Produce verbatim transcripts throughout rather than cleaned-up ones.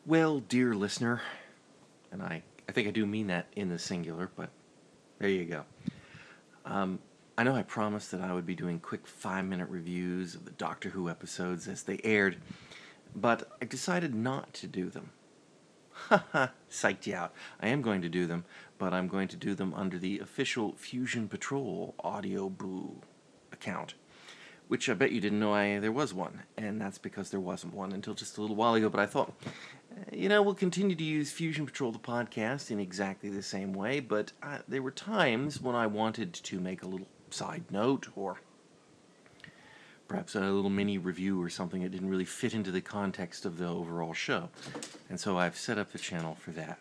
Well, dear listener, and I, I think I do mean that in the singular, but there you go. Um, I know I promised that I would be doing quick five-minute reviews of the Doctor Who episodes as they aired, but I decided not to do them. Haha, psyched you out. I am going to do them, but I'm going to do them under the official Fusion Patrol Audio Boo account, which I bet you didn't know I there was one, and that's because there wasn't one until just a little while ago, but I thought, you know, we'll continue to use Fusion Patrol the podcast in exactly the same way, but uh, there were times when I wanted to make a little side note, or perhaps a little mini review or something that didn't really fit into the context of the overall show, and so I've set up the channel for that.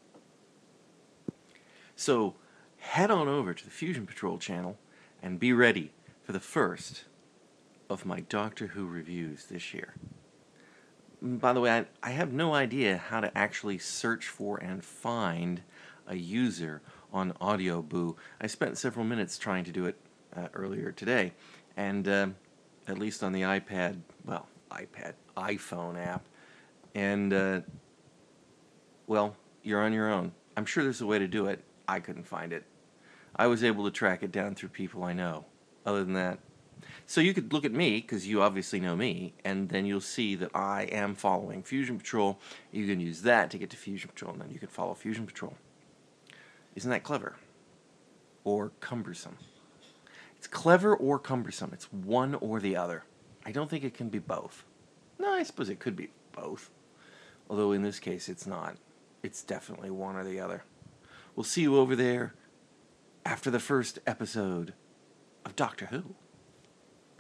So, head on over to the Fusion Patrol channel and be ready for the first of my Doctor Who reviews this year. By the way, I, I have no idea how to actually search for and find a user on AudioBoo. I spent several minutes trying to do it uh, earlier today, and uh, at least on the iPad, well, iPad, iPhone app, and, uh, well, you're on your own. I'm sure there's a way to do it. I couldn't find it. I was able to track it down through people I know. Other than that, so you could look at me, because you obviously know me, and then you'll see that I am following Fusion Patrol. You can use that to get to Fusion Patrol, and then you can follow Fusion Patrol. Isn't that clever? Or cumbersome? It's clever or cumbersome. It's one or the other. I don't think it can be both. No, I suppose it could be both. Although in this case, it's not. It's definitely one or the other. We'll see you over there after the first episode of Doctor Who.